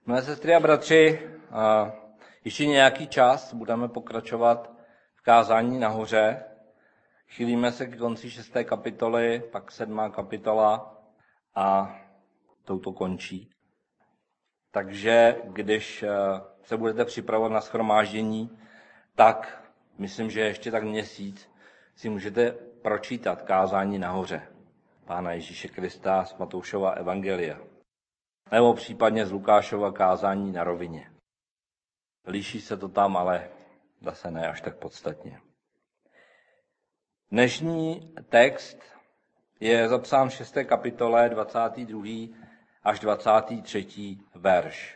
Milé sestry a bratři, ještě nějaký čas budeme pokračovat v kázání nahoře. Chýlíme se k konci 6. kapitoly, pak 7. kapitola a touto končí. Takže když se budete připravovat na shromáždění, tak myslím, že ještě tak měsíc si můžete pročítat kázání nahoře Pána Ježíše Krista z Matoušova evangelia. Nebo případně z Lukášova kázání na rovině. Liší se to tam, ale zase ne až tak podstatně. Dnešní text je zapsán v 6. kapitole 22. až 23. verš.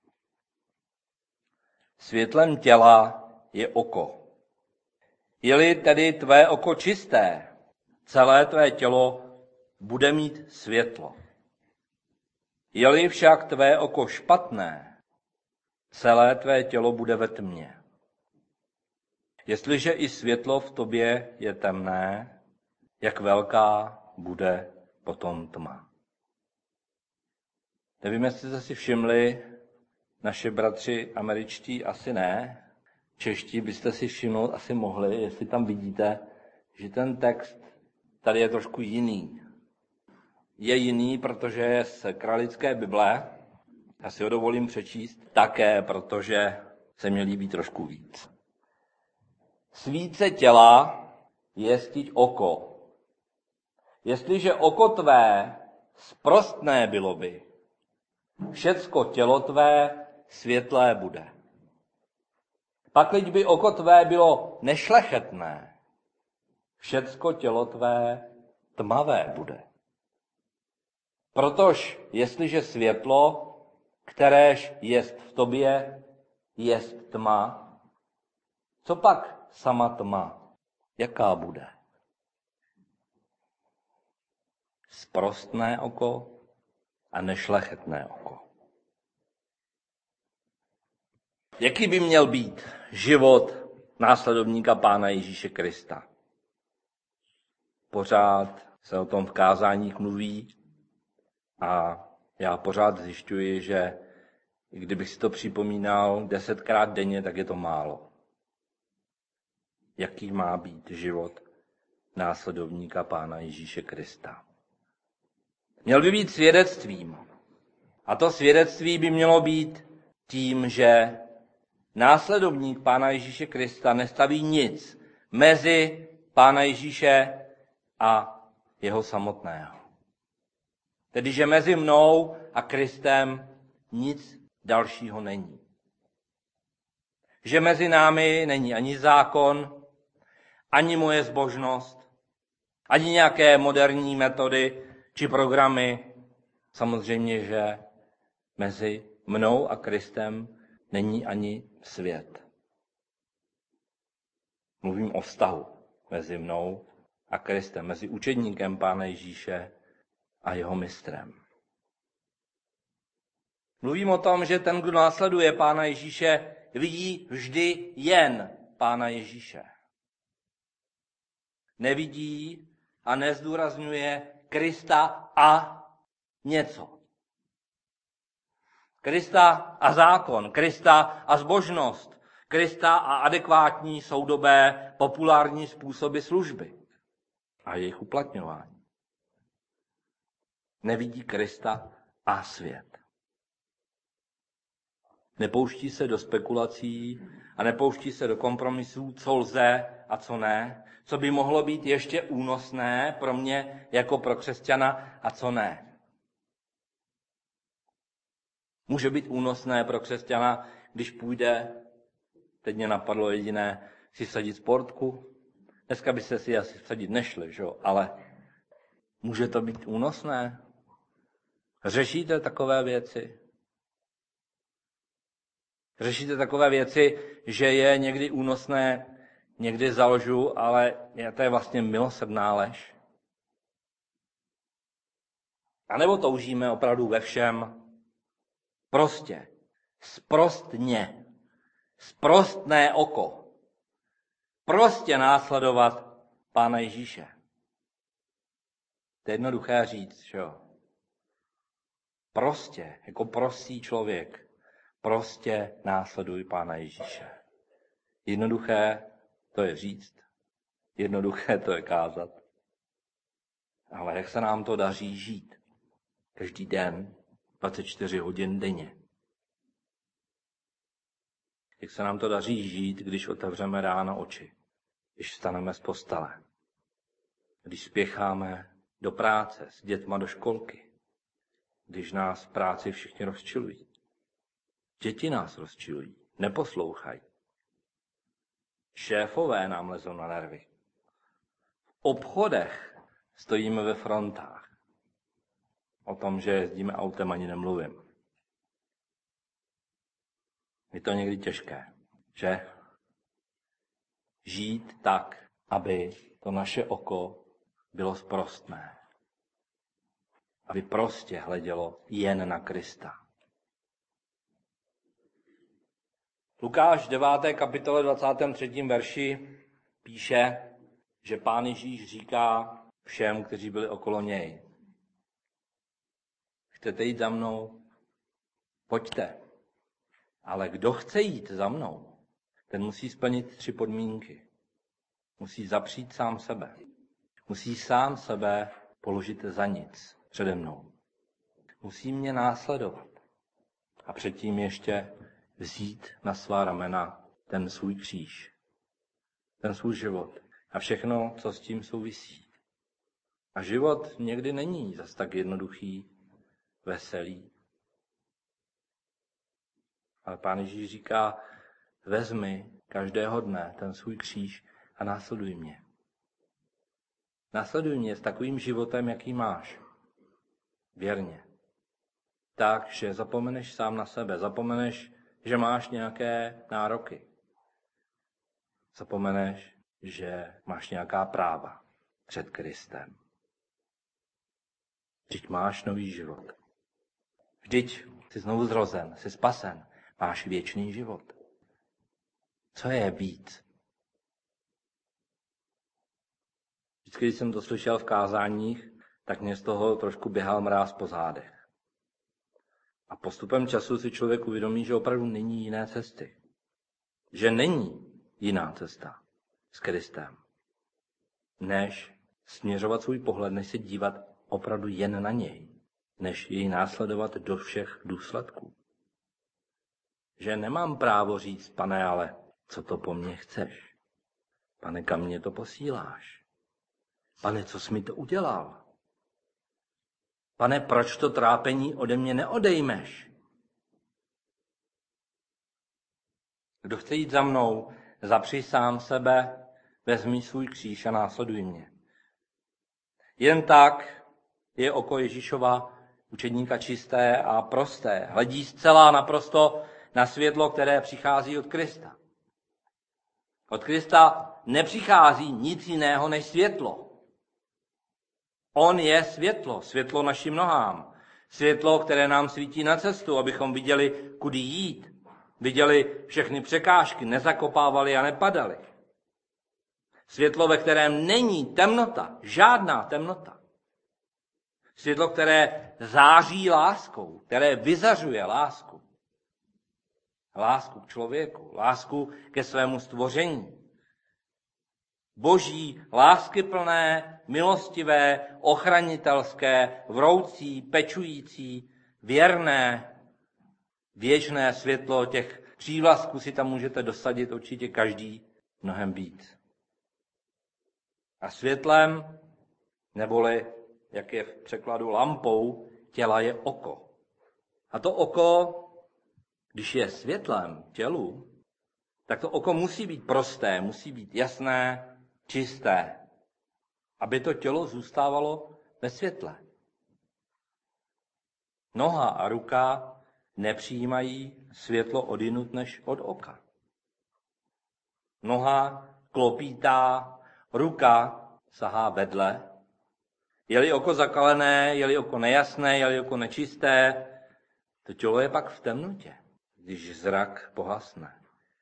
Světlem těla je oko. Je-li tedy tvé oko čisté, celé tvé tělo bude mít světlo. Je-li však tvé oko špatné, celé tvé tělo bude ve tmě. Jestliže i světlo v tobě je temné, jak velká bude potom tma. Nevím, jestli jste si všimli, naši bratři američtí asi ne, čeští byste si všimnout asi mohli, jestli tam vidíte, že ten text tady je trošku jiný. Je jiný, protože je z Kralické Bible. Já si ho dovolím přečíst také, protože se mi líbí trošku víc. Svíce těla jestiť oko. Jestliže oko tvé sprostné bylo by, všecko tělo tvé světlé bude. Pakliť by oko tvé bylo nešlechetné, všecko tělo tvé tmavé bude. Protož jestliže světlo, kteréž jest v tobě, jest tma, co pak sama tma, jaká bude? Sprostné oko a nešlechetné oko. Jaký by měl být život následovníka Pána Ježíše Krista? Pořád se o tom v kázáních mluví a já pořád zjišťuji, že i kdybych si to připomínal 10krát denně, tak je to málo. Jaký má být život následovníka Pána Ježíše Krista? Měl by být svědectvím. A to svědectví by mělo být tím, že následovník Pána Ježíše Krista nestaví nic mezi Pána Ježíše a jeho samotného. Tedy, že mezi mnou a Kristem nic dalšího není. Že mezi námi není ani zákon, ani moje zbožnost, ani nějaké moderní metody či programy. Samozřejmě, že mezi mnou a Kristem není ani svět. Mluvím o vztahu mezi mnou a Kristem, mezi učedníkem Pána Ježíše a jeho mistrem. Mluvím o tom, že ten, kdo následuje Pána Ježíše, vidí vždy jen Pána Ježíše. Nevidí a nezdůrazňuje Krista a něco. Krista a zákon, Krista a zbožnost, Krista a adekvátní soudobé populární způsoby služby a jejich uplatňování. Nevidí Krista a svět. Nepouští se do spekulací a nepouští se do kompromisů, co lze a co ne, co by mohlo být ještě únosné pro mě jako pro křesťana a co ne. Může být únosné pro křesťana, když půjde, teď mě napadlo jediné, si vsadit sportku. Dneska byste si asi vsadit nešli, že? Ale může to být únosné? Řešíte takové věci? Řešíte takové věci, že je někdy únosné, někdy zalžu, ale to je vlastně milosrdná lež? A nebo toužíme opravdu ve všem prostě, sprostně, sprostné oko, prostě následovat Pána Ježíše? To je jednoduché říct, že jo? Prostě, jako prostý člověk, Prostě následuj Pána Ježíše. Jednoduché to je říct, jednoduché to je kázat. Ale jak se nám to daří žít? Každý den, 24 hodin denně. Jak se nám to daří žít, když otevřeme ráno oči, když vstaneme z postele, když spěcháme do práce, s dětma do školky, když nás v práci všichni rozčilují. Děti nás rozčilují, neposlouchají. Šéfové nám lezou na nervy. V obchodech stojíme ve frontách. O tom, že jezdíme autem, ani nemluvím. Je to někdy těžké, že? Žít tak, aby to naše oko bylo sprostné. Aby prostě hledělo jen na Krista. Lukáš 9. kapitole 23. verši píše, že Pán Ježíš říká všem, kteří byli okolo něj. Chcete jít za mnou? Pojďte. Ale kdo chce jít za mnou, ten musí splnit 3 podmínky. Musí zapřít sám sebe. Musí sám sebe položit za nic přede mnou. Musí mě následovat. A předtím ještě vzít na svá ramena ten svůj kříž. Ten svůj život. A všechno, co s tím souvisí. A život někdy není zas tak jednoduchý, veselý. Ale Pán Ježíš říká, vezmi každého dne ten svůj kříž a následuj mě. Následuj mě s takovým životem, jaký máš. Věrně. Tak, že zapomeneš sám na sebe, zapomeneš, že máš nějaké nároky. Zapomeneš, že máš nějaká práva před Kristem. Vždyť máš nový život. Vždyť jsi znovu zrozen, jsi spasen, máš věčný život. Co je víc? Vždycky, když jsem to slyšel v kázáních, tak mě z toho trošku běhal mráz po zádech. A postupem času si člověk uvědomí, že opravdu není jiné cesty. Že není jiná cesta s Kristem, než směřovat svůj pohled, než se dívat opravdu jen na něj, než jej následovat do všech důsledků. Že nemám právo říct, Pane, ale co to po mně chceš? Pane, kam mě to posíláš? Pane, co jsi mi to udělal? Pane, proč to trápení ode mě neodejmeš? Kdo chce jít za mnou, zapři sám sebe, vezmi svůj kříž a následuj mě. Jen tak je oko Ježíšova učedníka čisté a prosté. Hledí zcela naprosto na světlo, které přichází od Krista. Od Krista nepřichází nic jiného než světlo. On je světlo, světlo našim nohám. Světlo, které nám svítí na cestu, abychom viděli, kudy jít. Viděli všechny překážky, nezakopávali a nepadali. Světlo, ve kterém není temnota, žádná temnota. Světlo, které září láskou, které vyzařuje lásku. Lásku k člověku, lásku ke svému stvoření. Boží, láskyplné, milostivé, ochranitelské, vroucí, pečující, věrné, věčné světlo, těch přívlastků si tam můžete dosadit určitě každý mnohem víc. A světlem, neboli, jak je v překladu lampou, těla je oko. A to oko, když je světlem tělu, tak to oko musí být prosté, musí být jasné, čisté, aby to tělo zůstávalo ve světle. Noha a ruka nepřijímají světlo odjinud než od oka. Noha klopítá, ruka sahá vedle. Je-li oko zakalené, je-li oko nejasné, je-li oko nečisté, to tělo je pak v temnotě, když zrak pohasne.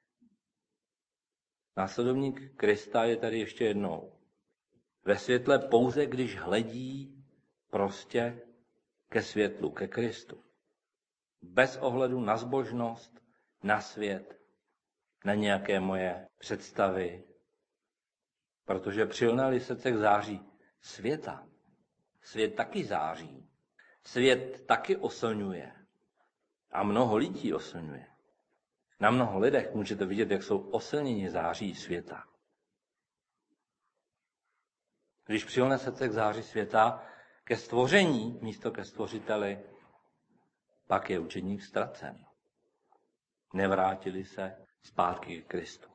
Následovník Krista je tady ještě jednou. Ve světle pouze, když hledí prostě ke světlu, ke Kristu. bez ohledu na zbožnost, na svět, na nějaké moje představy. Protože přilne-li srdce k září světa, svět taky září. Svět taky oslňuje. A mnoho lidí oslňuje. Na mnoho lidech můžete vidět, jak jsou oslněni září světa. Když přilne srdce k září světa, ke stvoření místo ke stvořiteli, pak je učedník ztracen. Nevrátili se zpátky k Kristu.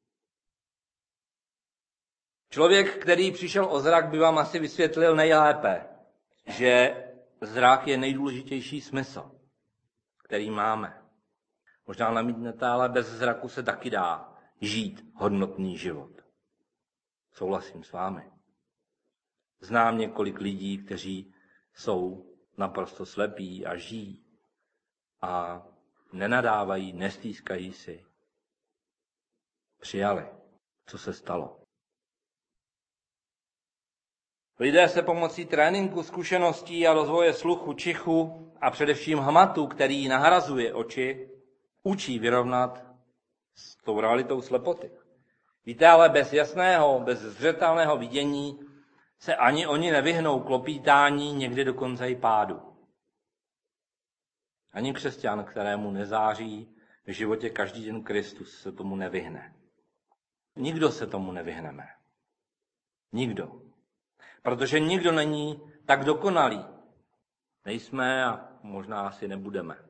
Člověk, který přišel o zrak, by vám asi vysvětlil nejlépe, že zrak je nejdůležitější smysl, který máme. Možná namítnete, ale bez zraku se taky dá žít hodnotný život. Souhlasím s vámi. Znám několik lidí, kteří jsou naprosto slepí a žijí a nenadávají, nestýskají si. Přijali, co se stalo. Lidé se pomocí tréninku, zkušeností a rozvoje sluchu, čichu a především hmatu, který nahrazuje oči, učí vyrovnat s tou realitou slepoty. Víte, ale bez jasného, bez zřetelného vidění se ani oni nevyhnou klopítání, někdy dokonce i pádu. Ani křesťan, kterému nezáří v životě každý den Kristus, se tomu nevyhne. Nikdo se tomu nevyhneme. Nikdo. Protože nikdo není tak dokonalý. Nejsme a možná asi nebudeme.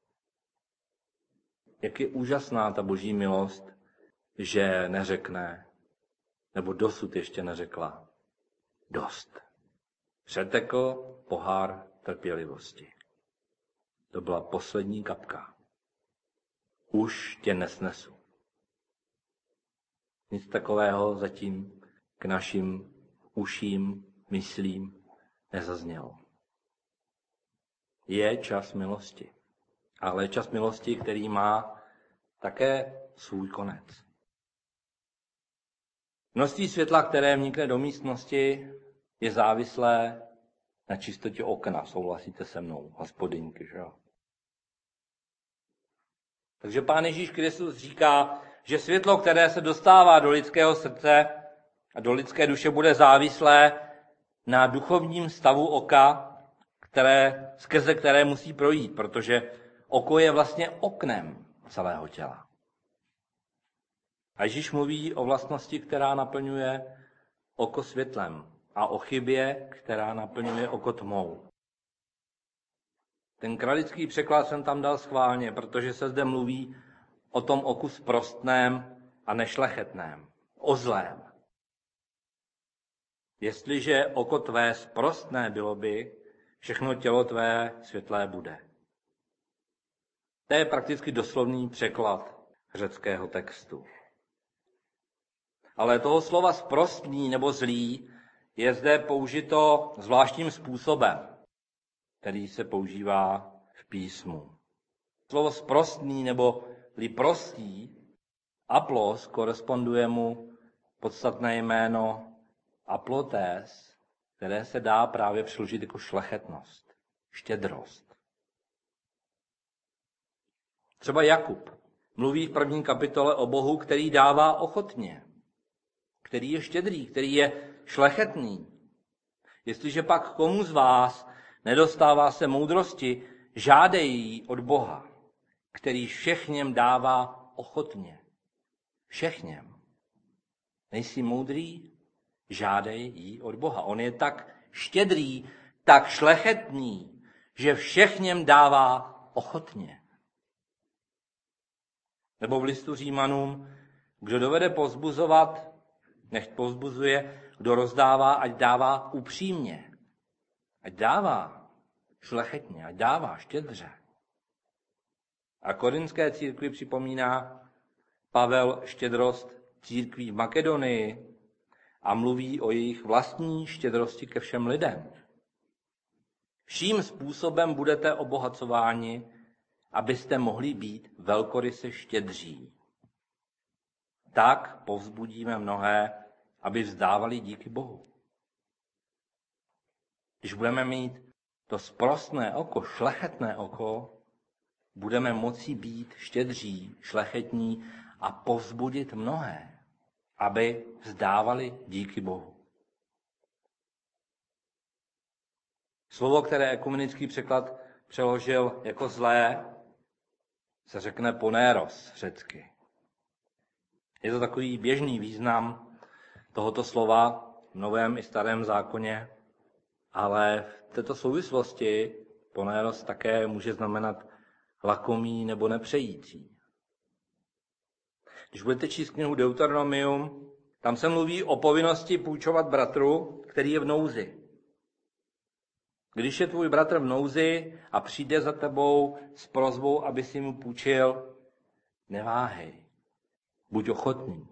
Jak je úžasná ta boží milost, že neřekne, nebo dosud ještě neřekla, dost. Přetekl pohár trpělivosti. To byla poslední kapka. Už tě nesnesu. Nic takového zatím k našim uším, myslím, nezaznělo. Je čas milosti. Ale čas milosti, který má také svůj konec. Množství světla, které vnikne do místnosti, je závislé na čistotě okna. Souhlasíte se mnou, hospodyňky, že jo? Takže Pán Ježíš Kristus říká, že světlo, které se dostává do lidského srdce a do lidské duše, bude závislé na duchovním stavu oka, skrze které musí projít, protože oko je vlastně oknem celého těla. A Ježíš mluví o vlastnosti, která naplňuje oko světlem a o chybě, která naplňuje oko tmou. Ten kralický překlad jsem tam dal schválně, protože se zde mluví o tom oku sprostném a nešlechetném, o zlém. Jestliže oko tvé sprostné bylo by, všechno tělo tvé světlé bude. To je prakticky doslovný překlad řeckého textu. Ale toho slova sprostný nebo zlý je zde použito zvláštním způsobem, který se používá v písmu. Slovo sprostný nebo prostý, aplos, koresponduje mu podstatné jméno aplotés, které se dá právě přeložit jako šlechetnost, štědrost. Třeba Jakub mluví v 1. kapitole o Bohu, který dává ochotně, který je štědrý, který je šlechetný. Jestliže pak komu z vás nedostává se moudrosti, žádej ji od Boha, který všechněm dává ochotně. Všechněm. Nejsi moudrý? Žádej ji od Boha. On je tak štědrý, tak šlechetný, že všechněm dává ochotně. Nebo v listu Římanům, kdo dovede povzbuzovat, nechť povzbuzuje, kdo rozdává, ať dává upřímně. Ať dává šlechetně, ať dává štědře. A korinské církvi připomíná Pavel štědrost církví v Makedonii a mluví o jejich vlastní štědrosti ke všem lidem. Vším způsobem budete obohacováni, abyste mohli být velkoryse štědří. Tak povzbudíme mnohé, aby vzdávali díky Bohu. Když budeme mít to sprostné oko, šlechetné oko, budeme moci být štědří, šlechetní a povzbudit mnohé, aby vzdávali díky Bohu. Slovo, které ekumenický překlad přeložil jako zlé, se řekne ponéros řecky. Je to takový běžný význam tohoto slova v Novém i Starém zákoně, ale v této souvislosti ponéros také může znamenat lakomý nebo nepřející. Když budete číst knihu Deuteronomium, tam se mluví o povinnosti půjčovat bratru, který je v nouzi. Když je tvůj bratr v nouzi a přijde za tebou s prosbou, aby si mu půjčil, neváhej, buď ochotný.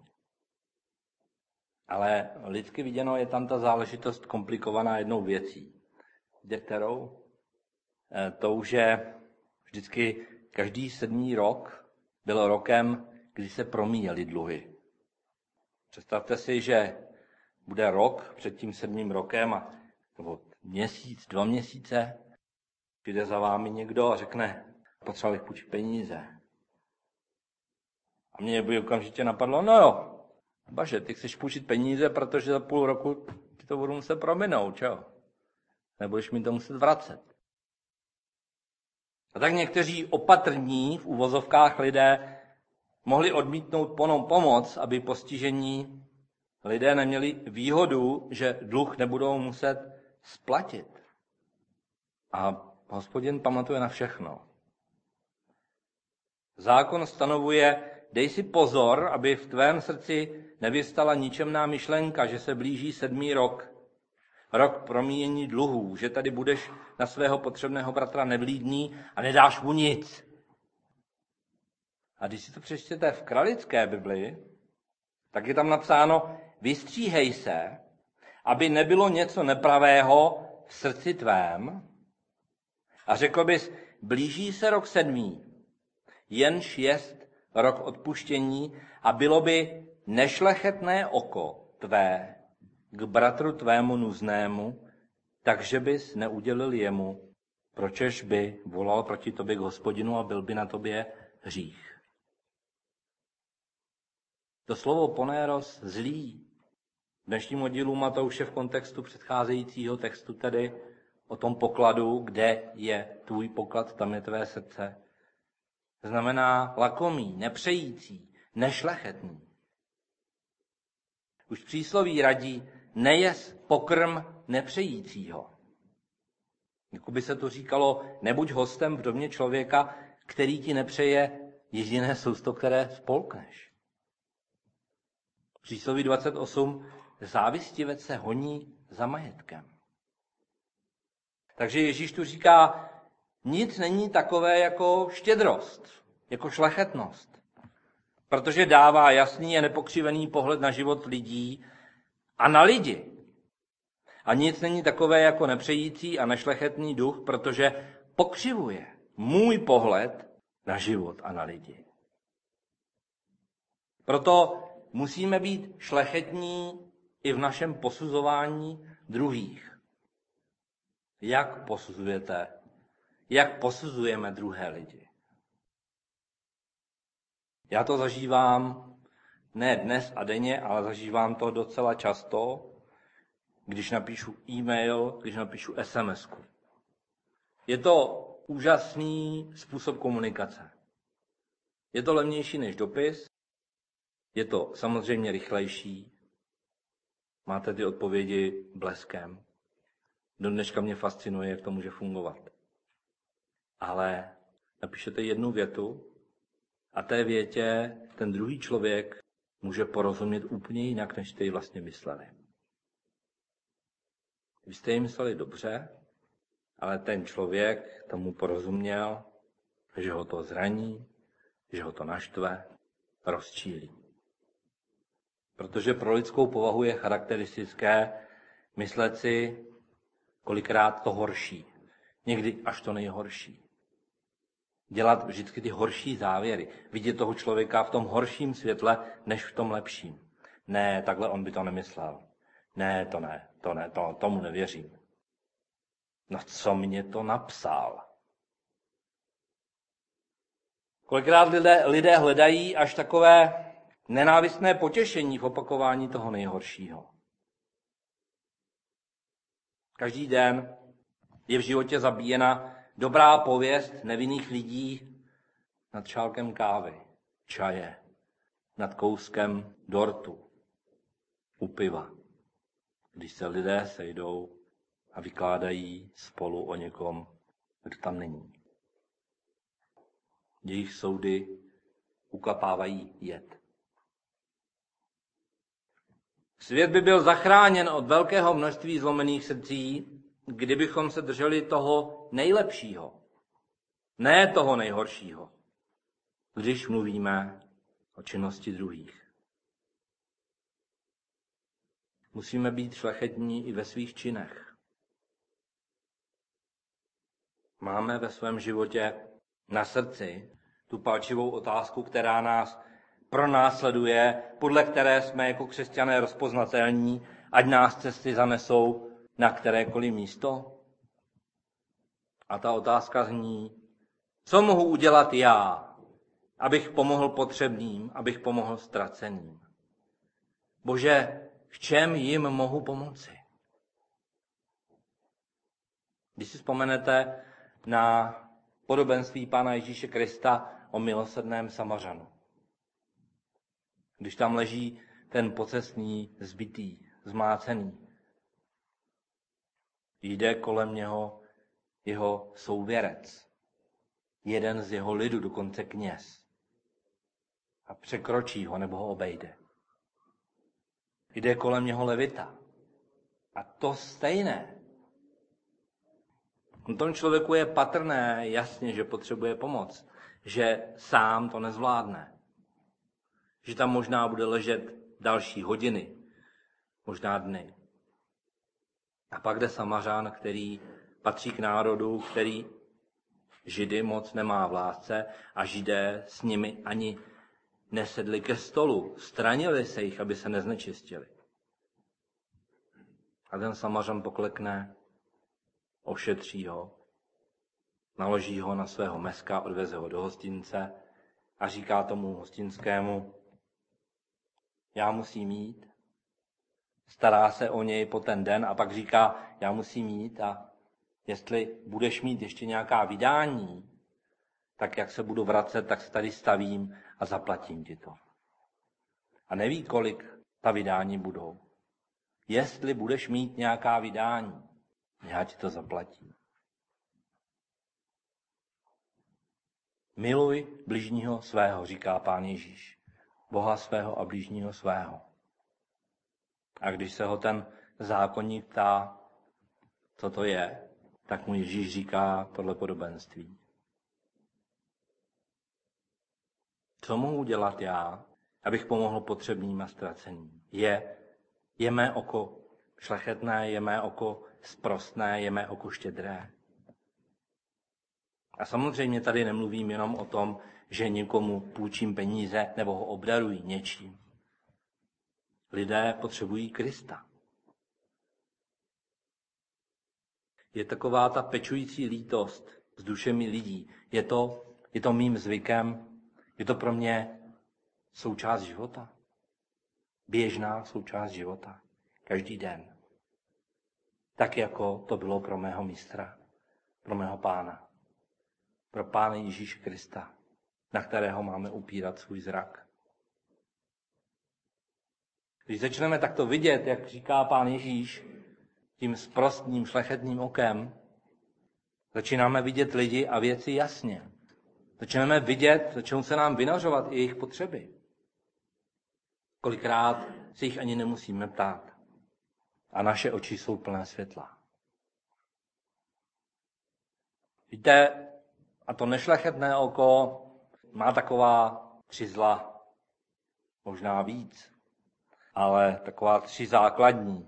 Ale lidsky viděno je tam ta záležitost komplikovaná jednou věcí. Víte kterou? Tou, že vždycky každý 7. rok byl rokem, kdy se promíjely dluhy. Představte si, že bude rok před tím 7. rokem, nebo měsíc, 2 měsíce, přijde za vámi někdo a řekne, potřeboval bych půjčit peníze. A mě by okamžitě napadlo, no jo, baže, ty chceš půjčit peníze, protože za půl roku ti to budu muset prominout, čo? Nebudeš mi to muset vracet. A tak někteří opatrní v uvozovkách lidé mohli odmítnout ponou pomoc, aby postižení lidé neměli výhodu, že dluh nebudou muset splatit. A Hospodin pamatuje na všechno. Zákon stanovuje, dej si pozor, aby v tvém srdci nevystala ničemná myšlenka, že se blíží 7. rok. Rok promíjení dluhů, že tady budeš na svého potřebného bratra nevlídný a nedáš mu nic. A když si to přečtěte v kralické Biblii, tak je tam napsáno, vystříhej se, aby nebylo něco nepravého v srdci tvém. A řekl bys, blíží se rok 7, jenž jest rok odpuštění a bylo by nešlechetné oko tvé k bratru tvému nuznému, takže bys neudělil jemu, pročež by volal proti tobě k Hospodinu a byl by na tobě hřích. To slovo ponéros, zlý, v dnešním oddílu Matouše v kontextu předcházejícího textu tedy o tom pokladu, kde je tvůj poklad, tam je tvé srdce, znamená lakomý, nepřející, nešlechetný. Už přísloví radí, nejes pokrm nepřejícího. Jako by se to říkalo, nebuď hostem v domě člověka, který ti nepřeje jediné sousto, které spolkneš. Přísloví 28, závistivec se honí za majetkem. Takže Ježíš tu říká, nic není takové jako štědrost, jako šlechetnost. Protože dává jasný a nepokřivený pohled na život lidí a na lidi. A nic není takové jako nepřející a nešlechetný duch, protože pokřivuje můj pohled na život a na lidi. Proto musíme být šlechetní i v našem posuzování druhých. Jak posuzujete? Jak posuzujeme druhé lidi? Já to zažívám ne dnes a denně, ale zažívám to docela často, když napíšu e-mail, když napíšu SMS-ku. Je to úžasný způsob komunikace. Je to levnější než dopis, je to samozřejmě rychlejší, máte ty odpovědi bleskem. Do dneška mě fascinuje, jak to může fungovat. Ale napíšete jednu větu a té větě ten druhý člověk může porozumět úplně jinak, než jste ji vlastně mysleli. Vy jste ji mysleli dobře, ale ten člověk tomu porozuměl, že ho to zraní, že ho to naštve, rozčílí. Protože pro lidskou povahu je charakteristické myslet si kolikrát to horší, někdy až to nejhorší. Dělat vždycky ty horší závěry, vidět toho člověka v tom horším světle, než v tom lepším. Ne, takhle on by to nemyslel. Ne, tomu nevěřím. No co mě to napsal? Kolikrát lidé hledají až takové nenávistné potěšení v opakování toho nejhoršího. Každý den je v životě zabíjena dobrá pověst nevinných lidí nad šálkem kávy, čaje, nad kouskem dortu, u piva, když se lidé sejdou a vykládají spolu o někom, kdo tam není. Jejich soudy ukapávají jed. Svět by byl zachráněn od velkého množství zlomených srdcí, kdybychom se drželi toho nejlepšího, ne toho nejhoršího, když mluvíme o činnosti druhých. Musíme být šlechetní i ve svých činech. Máme ve svém životě na srdci tu palčivou otázku, která nás pronásleduje, podle které jsme jako křesťané rozpoznatelní, ať nás cesty zanesou na kterékoliv místo? A ta otázka zní, co mohu udělat já, abych pomohl potřebným, abych pomohl ztraceným? Bože, v čem jim mohu pomoci? Když si vzpomenete na podobenství Pána Ježíše Krista o milosrdném Samařanu. Když tam leží ten pocestný, zbitý, zmácený, jde kolem něho jeho souvěrec, jeden z jeho lidu, dokonce kněz, a překročí ho nebo ho obejde. Jde kolem něho levita. A to stejné. V tom člověku je patrné jasně, že potřebuje pomoc, že sám to nezvládne. Že tam možná bude ležet další hodiny, možná dny. A pak jde Samařan, který patří k národu, který Židy moc nemá v lásce a Židé s nimi ani nesedli ke stolu. Stranili se jich, aby se neznečistili. A ten Samařan poklekne, ošetří ho, naloží ho na svého meska, odveze ho do hostince a říká tomu hostinskému, já musím jít. Stará se o něj po ten den a pak říká, já musím jít a jestli budeš mít ještě nějaká vydání, tak jak se budu vracet, tak se tady stavím a zaplatím ti to. A neví, kolik ta vydání budou. Jestli budeš mít nějaká vydání, já ti to zaplatím. Miluj bližního svého, říká Pán Ježíš. Boha svého a bližního svého. A když se ho ten zákonník ptá, co to je, tak mu Ježíš říká tohle podobenství. Co mohu udělat já, abych pomohl potřebným a ztraceným? Je mé oko šlechetné, je mé oko sprostné, je mé oko štědré? A samozřejmě tady nemluvím jenom o tom, že někomu půjčím peníze nebo ho obdarují něčím. Lidé potřebují Krista. Je taková ta pečující lítost s dušemi lidí. Je to mým zvykem, je to pro mě součást života. Běžná součást života. Každý den. Tak jako to bylo pro mého mistra, pro mého Pána. Pro Pána Ježíše Krista, na kterého máme upírat svůj zrak. Když začneme takto vidět, jak říká Pán Ježíš, tím sprostným, šlechetným okem, začínáme vidět lidi a věci jasně. Začneme vidět, začnou se nám vynořovat i jejich potřeby. Kolikrát si jich ani nemusíme ptát. A naše oči jsou plné světla. Víte, a to nešlechetné oko má taková 3 zla, možná víc, ale taková 3 základní.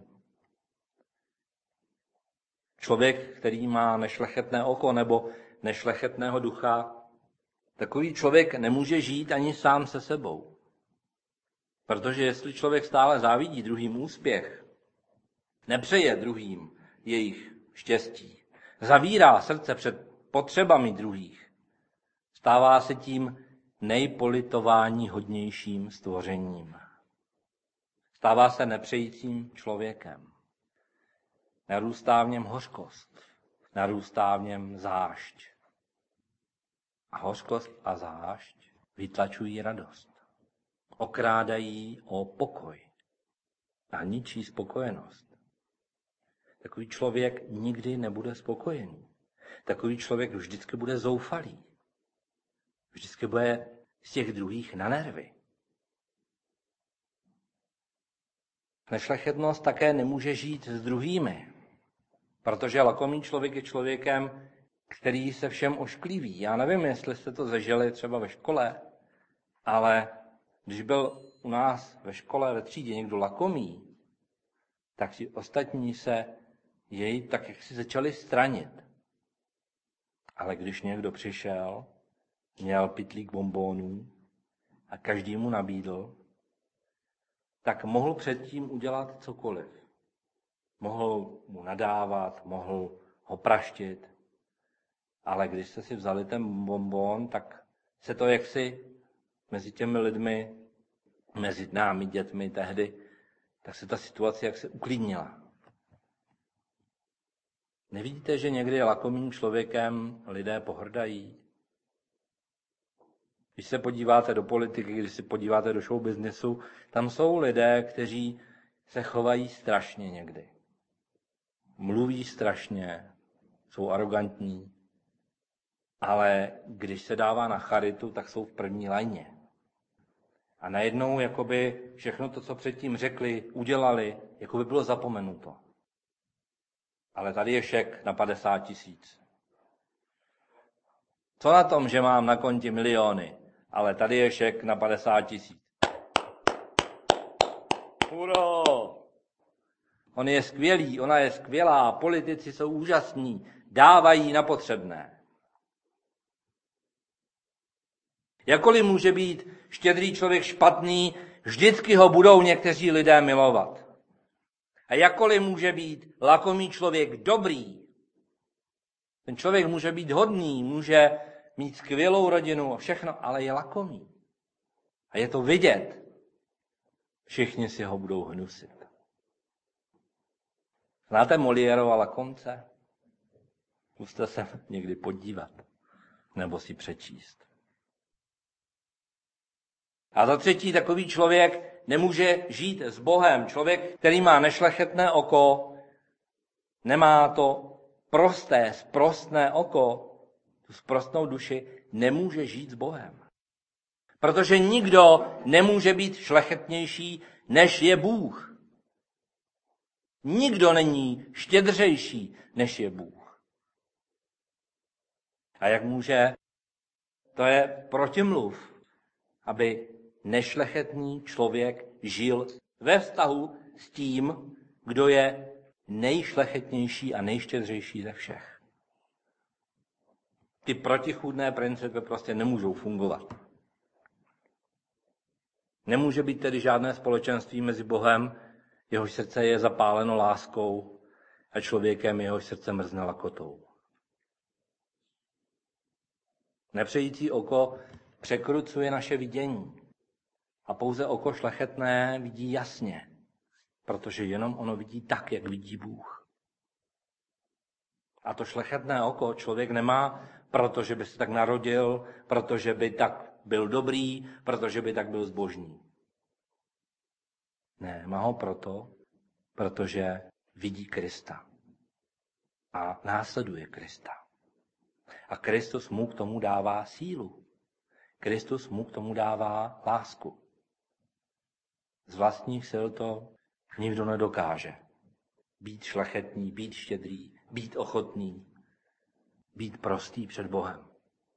Člověk, který má nešlechetné oko nebo nešlechetného ducha, takový člověk nemůže žít ani sám se sebou. Protože jestli člověk stále závidí druhým úspěch, nepřeje druhým jejich štěstí, zavírá srdce před potřebami druhých, stává se tím nejpolitování hodnějším stvořením. Stává se nepřejícím člověkem. Narůstá v něm hořkost, narůstá v něm zášť. A hořkost a zášť vytlačují radost. Okrádají o pokoj a ničí spokojenost. Takový člověk nikdy nebude spokojený. Takový člověk vždycky bude zoufalý. Vždycky bude z těch druhých na nervy. Nešlechetnost také nemůže žít s druhými, protože lakomý člověk je člověkem, který se všem oškliví. Já nevím, jestli jste to zažili třeba ve škole, ale když byl u nás ve škole, ve třídě někdo lakomý, tak si ostatní se jej tak jak si začali stranit. Ale když někdo přišel, měl pytlík bonbónů a každý mu nabídl, tak mohl předtím udělat cokoliv. Mohl mu nadávat, mohl ho praštit, ale když jste si vzali ten bonbon, tak se to jaksi mezi těmi lidmi, mezi námi dětmi tehdy, tak se ta situace jaksi uklidnila. Nevidíte, že někdy lakomým člověkem lidé pohrdají? Když se podíváte do politiky, když se podíváte do show businessu, tam jsou lidé, kteří se chovají strašně někdy. Mluví strašně, jsou arrogantní, ale když se dává na charitu, tak jsou v první lajně. A najednou jakoby všechno to, co předtím řekli, udělali, jakoby bylo zapomenuto. Ale tady je šek na 50 000. Co na tom, že mám na konti miliony, ale tady je šek na 50 000. Uro! On je skvělý, ona je skvělá, politici jsou úžasní, dávají na potřebné. Jakkoliv může být štědrý člověk špatný, vždycky ho budou někteří lidé milovat. A jakkoliv může být lakomý člověk dobrý, ten člověk může být hodný, může mít skvělou rodinu a všechno, ale je lakomý. A je to vidět. Všichni si ho budou hnusit. Znáte Moliérova lakomce? Zkuste se někdy podívat. Nebo si přečíst. A za třetí, takový člověk nemůže žít s Bohem. Člověk, který má nešlechetné oko, nemá to prosté, sprostné oko, tu sprostnou duši, nemůže žít s Bohem. Protože nikdo nemůže být šlechetnější, než je Bůh. Nikdo není štědřejší, než je Bůh. A jak může? To je protimluv, aby nešlechetný člověk žil ve vztahu s tím, kdo je nejšlechetnější a nejštědřejší ze všech. Ty protichůdné principy prostě nemůžou fungovat. Nemůže být tedy žádné společenství mezi Bohem, jehož srdce je zapáleno láskou, a člověkem, jehož srdce mrzne lakotou. Nepřející oko překrucuje naše vidění. A pouze oko šlechetné vidí jasně, protože jenom ono vidí tak, jak vidí Bůh. A to šlechetné oko člověk nemá, protože by se tak narodil, protože by tak byl dobrý, protože by tak byl zbožný. Ne, má ho protože vidí Krista a následuje Krista. A Kristus mu k tomu dává sílu. Kristus mu k tomu dává lásku. Z vlastních sil to nikdo nedokáže. Být šlechetný, být štědrý, být ochotný, být prostý před Bohem.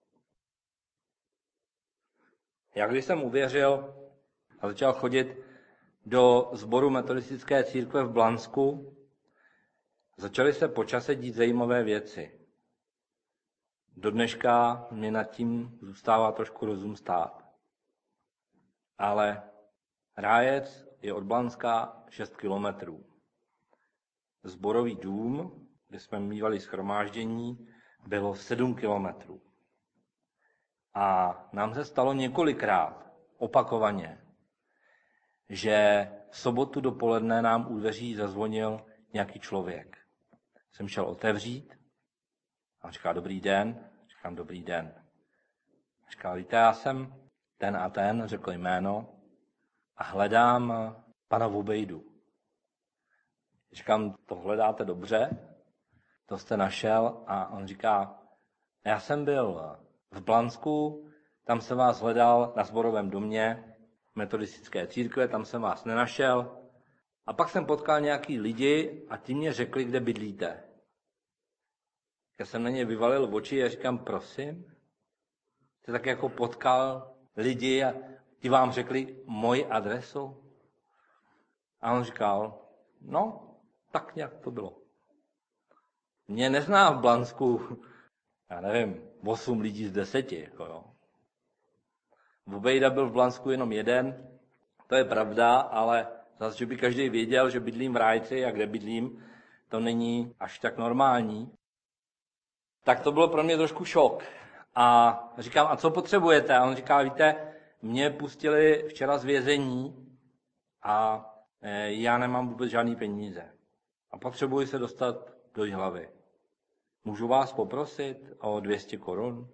Já když jsem uvěřil a začal chodit do sboru metodistické církve v Blansku, začaly se po čase dít zajímavé věci. Do dneška mě nad tím zůstává trošku rozum stát. Ale Rájec je od Blanska 6 kilometrů. Sborový dům, kde jsme mívali shromáždění, bylo 7 kilometrů. A nám se stalo několikrát, opakovaně, že v sobotu dopoledne nám u dveří zazvonil nějaký člověk. Jsem šel otevřít a on říká, dobrý den. Říkám, dobrý den. Říká, víte, já jsem ten a ten, řekl jméno, a hledám pana Vobejdu. Říkám, to hledáte dobře, to jste našel. A on říká, já jsem byl v Blansku, tam jsem vás hledal na sborovém domě metodistické církve, tam jsem vás nenašel. A pak jsem potkal nějaký lidi a ti mě řekli, kde bydlíte. Já jsem na ně vyvalil oči a říkám, prosím, jste tak jako potkal lidi a ti vám řekli moji adresu? A on říkal, no, tak nějak to bylo. Mě nezná v Blansku, já nevím, 8 lidí z 10. Jako jo. Vobejda byl v Blansku jenom jeden, to je pravda, ale zase, že by každý věděl, že bydlím v Rájci a kde bydlím, to není až tak normální. Tak to bylo pro mě trošku šok. A říkám, a co potřebujete? A on říká, víte, mě pustili včera z vězení a já nemám vůbec žádný peníze. A potřebuji se dostat do Jihlavy. Můžu vás poprosit o 200 korun?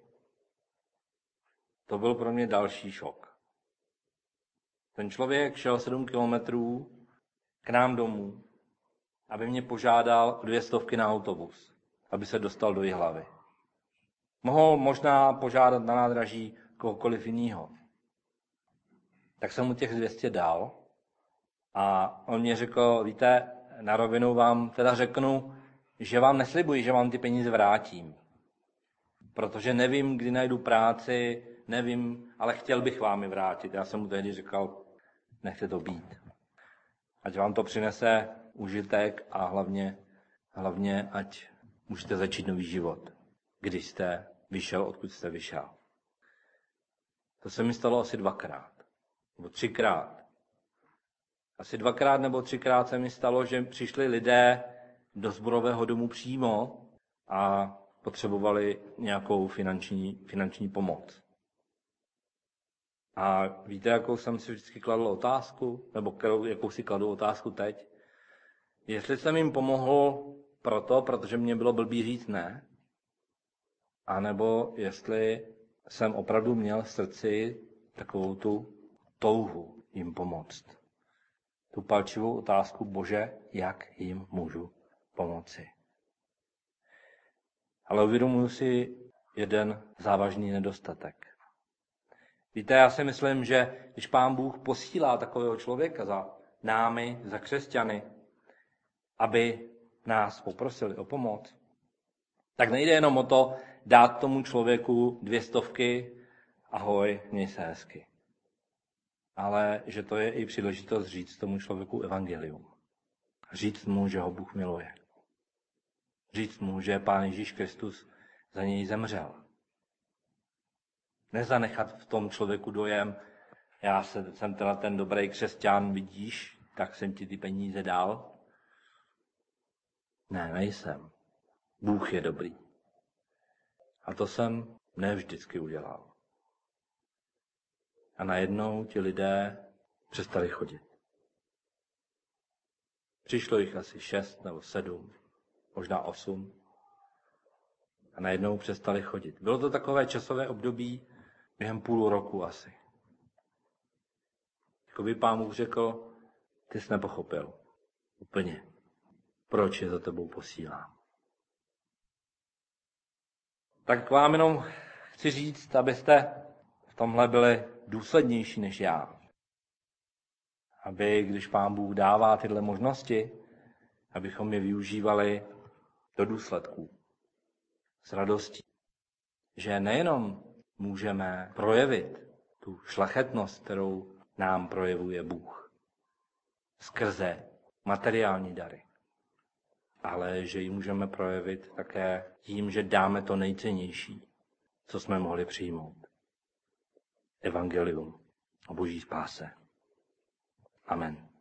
To byl pro mě další šok. Ten člověk šel 7 kilometrů k nám domů, aby mě požádal o 200 na autobus, aby se dostal do Jihlavy. Mohl možná požádat na nádraží kohokoliv jiného. Tak jsem mu těch 200 dal a on mě řekl, víte, na rovinu vám teda řeknu, že vám neslibuji, že vám ty peníze vrátím. Protože nevím, kdy najdu práci, nevím, ale chtěl bych vám je vrátit. Já jsem mu tehdy říkal, nechte to být. Ať vám to přinese užitek a hlavně ať můžete začít nový život, když jste vyšel, odkud jste vyšel. To se mi stalo asi 2krát, nebo 3krát. Asi 2krát nebo 3krát se mi stalo, že přišli lidé do sborového domu přímo a potřebovali nějakou finanční pomoc. A víte, jakou jsem si vždycky kladl otázku, nebo jakou si kladu otázku teď? Jestli jsem jim pomohl protože mě bylo blbý říct ne, anebo jestli jsem opravdu měl v srdci takovou tu touhu jim pomoct. Tu palčivou otázku, Bože, jak jim můžu pomoci. Ale uvědomuji si jeden závažný nedostatek. Víte, já si myslím, že když Pán Bůh posílá takového člověka za námi, za křesťany, aby nás poprosili o pomoc, tak nejde jenom o to dát tomu člověku 200, ahoj, měj se hezky. Ale že to je i příležitost říct tomu člověku evangelium. Říct mu, že ho Bůh miluje. Říct mu, že Pán Ježíš Kristus za něj zemřel. Nezanechat v tom člověku dojem, já jsem teda ten dobrý křesťan, vidíš, tak jsem ti ty peníze dal. Ne, nejsem. Bůh je dobrý. A to jsem ne vždycky udělal. A najednou ti lidé přestali chodit. Přišlo jich asi 6 nebo 7, možná 8. A najednou přestali chodit. Bylo to takové časové období během půl roku asi. Jakoby Pán Bůh řekl, ty jsi nepochopil. Úplně. Proč je za tebou posílám. Tak vám jenom chci říct, abyste v tomhle byli důslednější než já. Aby, když Pán Bůh dává tyhle možnosti, abychom je využívali do důsledků. S radostí. Že nejenom můžeme projevit tu šlachetnost, kterou nám projevuje Bůh skrze materiální dary, ale že ji můžeme projevit také tím, že dáme to nejcennější, co jsme mohli přijmout. Evangelium o Boží spáse. Amen.